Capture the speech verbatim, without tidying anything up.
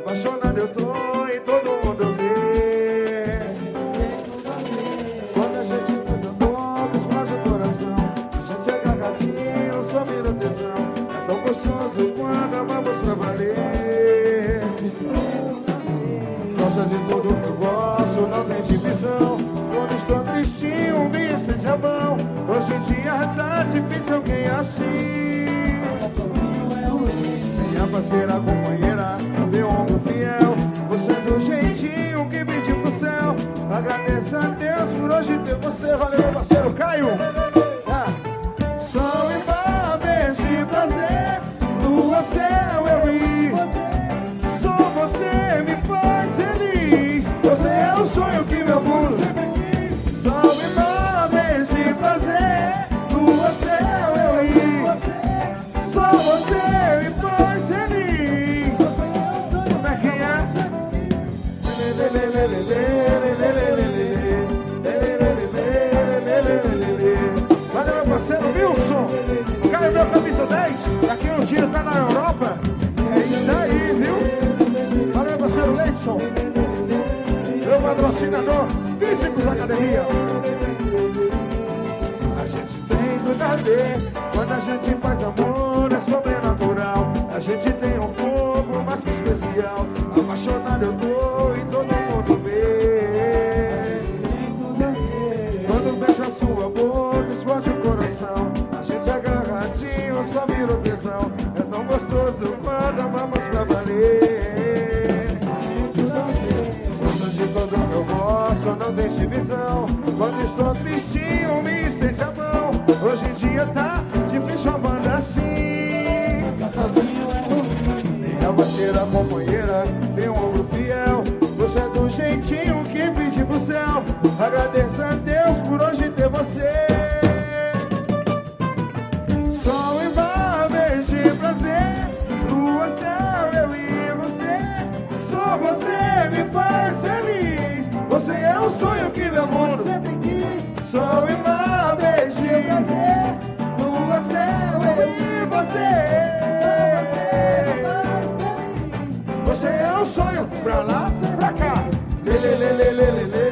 Apaixonado eu tô e todo mundo vê. Quando a gente muda um pouco, explode o coração. A gente é agarradinho, só vira tesão. É tão gostoso quando amamos pra valer. Gosta de tudo que eu gosto, não tem divisão. Quando estou tristinho, me estende a mão. Hoje em dia tá difícil alguém assim. Minha parceira, companheira, meu ombro fiel. Você é do jeitinho que pediu pro céu. Agradeço a Deus por hoje ter você. Valeu, meu parceiro Caio. Ah. Sol e mar, beijo e prazer. Lua, céu, eu e só você me faz feliz. Você é o sonho que meu mundo sempre quis. Sol e mar, beijo e prazer. Lua, céu, eu e só você me faz feliz. Como é que é? Valeu, meu parceiro Wilson. Caiu meu camisa dez. Daqui um dia tá na Europa. É isso aí, viu? Valeu, meu parceiro Leidson. Meu patrocinador Físicos Academia. A gente tem tudo a ver. Quando a gente faz amor é sobrenatural. A gente tem um fogo mais que especial. Apaixonado eu tô e todo mundo vê. Quando beijo a sua boca explode o coração. A gente agarradinho só vira tesão. É tão gostoso quando amamos pra valer. Gosto de quando eu gosto, não tem divisão. Quando estou tristinho me estende a mão. Hoje em dia tá difícil amando assim. Minha parceira, companheira, meu ombro fiel. Você é do jeitinho que pedi pro céu. Agradeço a Deus por hoje ter você. Sol e mar, beijo e prazer. Lua, céu, eu e você. Só você me faz feliz. Você é o sonho que meu mundo sempre quis. Sol e mar, beijo e prazer. Lua, céu, eu e você. Você é o sonho, pra lá, pra cá. Lê, lê, lê, lê, lê, lê, lê.